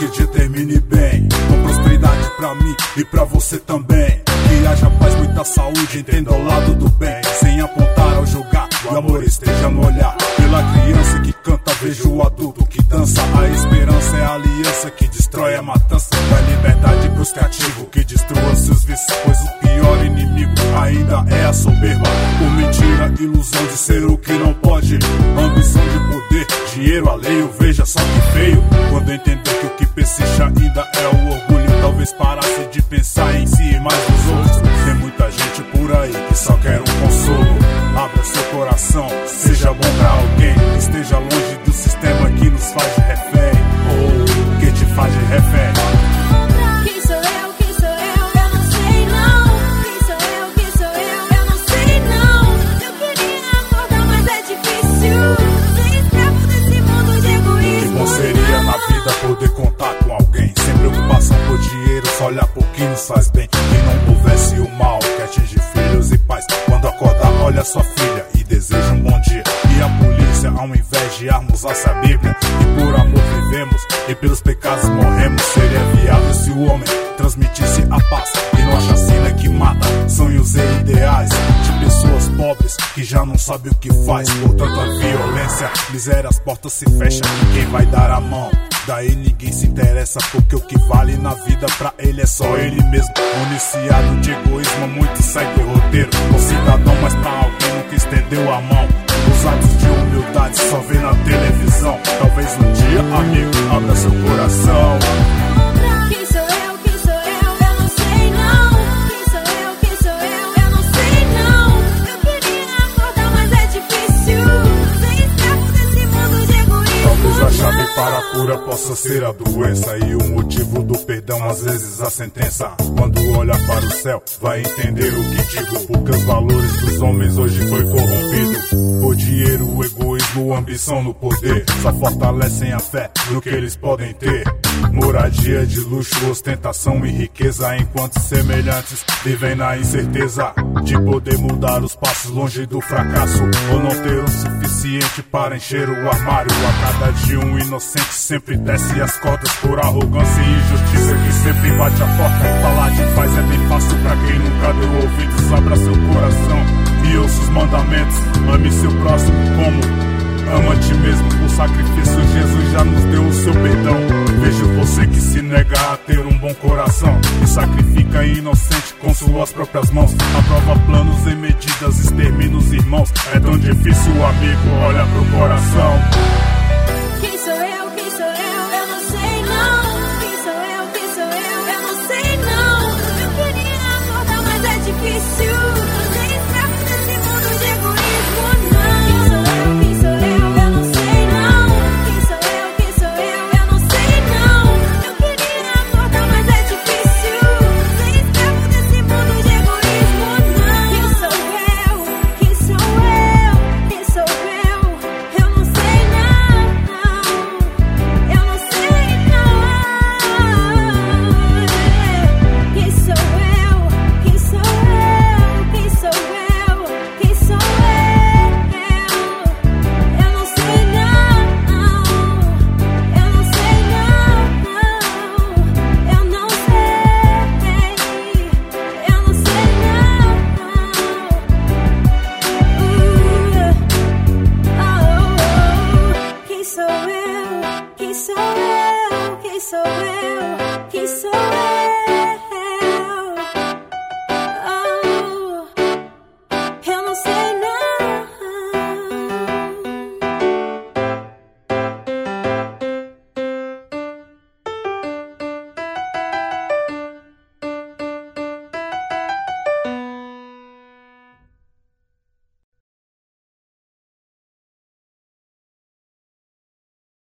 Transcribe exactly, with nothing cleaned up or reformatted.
que o dia termine bem, com prosperidade pra mim e pra você também. Que haja paz, muita saúde, entenda ao lado do bem, sem apontar ou julgar, o amor esteja no olhar. Pela criança que canta, vejo o adulto que dança. A esperança é a aliança que destrói a matança. Da liberdade pros cativos, que destrua seus vícios, pois o pior inimigo ainda é a soberba. Por mentira, ilusão de ser o que não pode, ambição de poder, dinheiro alheio, veja só que feio. Quando entender que o que persiste ainda é o orgulho, talvez parasse de pensar em si e mais nos outros. Tem muita gente por aí que só quer um consolo. Abra seu coração, seja bom pra alguém, esteja longe do sistema que nos faz de refém, ou que te faz de refém. Quem sou eu, quem sou eu, eu não sei não. Quem sou eu, quem sou eu, eu não sei não. Eu queria acordar, mas é difícil, ser escravo desse mundo de egoísmo. Que bom seria na vida poder contar com alguém, sem preocupação por dinheiro, só olhar por quem nos faz bem. Que não houvesse o mal que atinge filhos e pais. Quando acordar, olha sua filha e deseja um bom dia. E a polícia, ao invés de armos, lança a Bíblia. E por amor vivemos, e pelos pecados morremos. Seria viável se o homem transmitisse a paz, e não a chacina que mata sonhos e ideais de pessoas pobres que já não sabem o que faz. Por tanta violência, miséria, as portas se fecham, e quem vai dar a mão? Daí ninguém se interessa, porque o que vale na vida pra ele é só ele mesmo. Municiado de egoísmo, muito segue o roteiro. Um cidadão, mas pra alguém nunca estendeu a mão. Os atos de humildade só vê na televisão. Talvez um dia, amigo, abra seu coração. Quem sou eu, quem sou eu, eu não sei não. Quem sou eu, quem sou eu, eu não sei não. Eu queria acordar, mas é difícil, ser escravo desse mundo de egoísmo. Talvez a chave para a cura possa ser a doença, e o motivo do perdão às vezes a sentença. Quando olha para o céu, vai entender o que digo, porque os valores dos homens hoje foi corrompido. O dinheiro, o egoísmo, a ambição no poder só fortalecem a fé no que eles podem ter. Moradia de luxo, ostentação e riqueza, enquanto semelhantes vivem na incerteza de poder mudar os passos longe do fracasso, ou não ter o suficiente para encher o armário. A cada dia um inocente sempre desce as cordas por arrogância e injustiça que sempre bate a porta. Falar de paz é bem fácil pra quem nunca deu ouvidos. Abra seu coração e ouça os mandamentos. Ame seu próximo como ama a ti mesmo. Por sacrifício Jesus já nos deu o seu perdão. Vejo você que se nega a ter um bom coração e sacrifica inocente com suas próprias mãos. Aprova planos e medidas, extermina os irmãos. É tão difícil, amigo, olha pro coração.